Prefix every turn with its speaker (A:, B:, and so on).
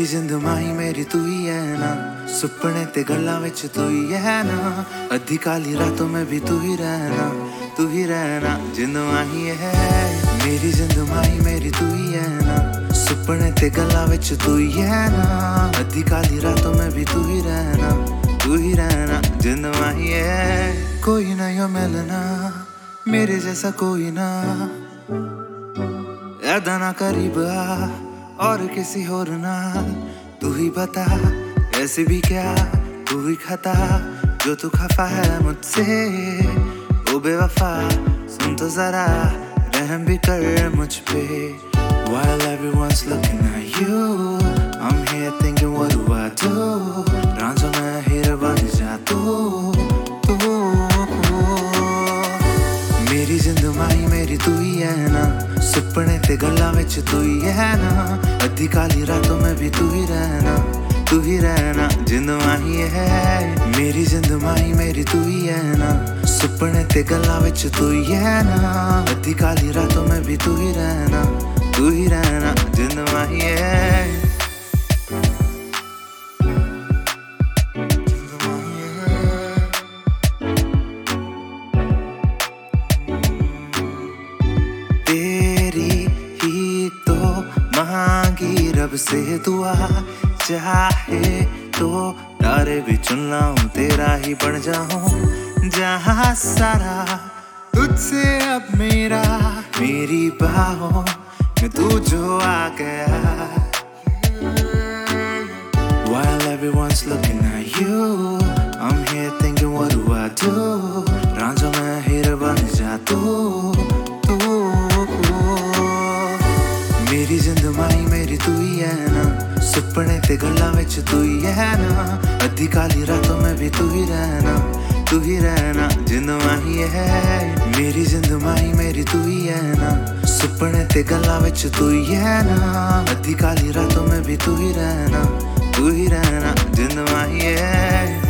A: मेरी जिंद माही मेरी तू ही है ना, सुपने ते गल्लां विच तू ही है ना, अद्धी काली रातों में भी तू ही रहना, तू ही रहना। जिंद माही है मेरी जिंद माही मेरी तू ही है ना, सुपने ते गल्लां विच तू ही है ना, अद्धी काली रातों में भी तू ही रहना, तू ही रहना। जिंद माही है कोई ना यो मिलना मेरे जैसा कोई ना, ऐदा ना करीब आ और किसी और ना, तू ही बता ऐसे भी क्या तू ही खता, जो तू खफा है मुझसे ओ बेवफा, सुन तो जरा रहम भी कर मुझ पे। While everyone's looking at you, I'm here thinking what do I do, रांझों में हीर बन जा तू। मेरी जिंद माही मेरी तू ही है ना, सुपने ते गल्लां विच तू ही है ना, अद्धी काली रातों में भी तू ही रहना, तू ही रहना। जिंद माही है मेरी जिंद माही मेरी तू ही है ना, सुपने ते गल्लां विच तू ही है ना, अद्धी काली रातों में भी तू ही रहना, तू ही रहना। जिंद माही है मांगी रब से दुआ, चाहे तो तारे भी चुन लाऊं, तेरा ही बन जाऊं जहां सारा, तुझसे अब मेरा मेरी बाहों में तू जो आ गया। While everyone's looking at you, I'm here thinking what do I do, रांझों में हीर बन जा तू। मेरी जिंद माही मेरी तू ही है ना, सुपने ते गल्लां विच तू ही है ना, अद्धी काली रातों में भी तू ही रहना, तू ही रहना। जिंद माही है मेरी जिंद माही मेरी तू ही है ना, सुपने ते गल्लां विच तू ही है ना, अद्धी काली रातों में भी तू ही रहना, तू ही रहना। जिंद माही है।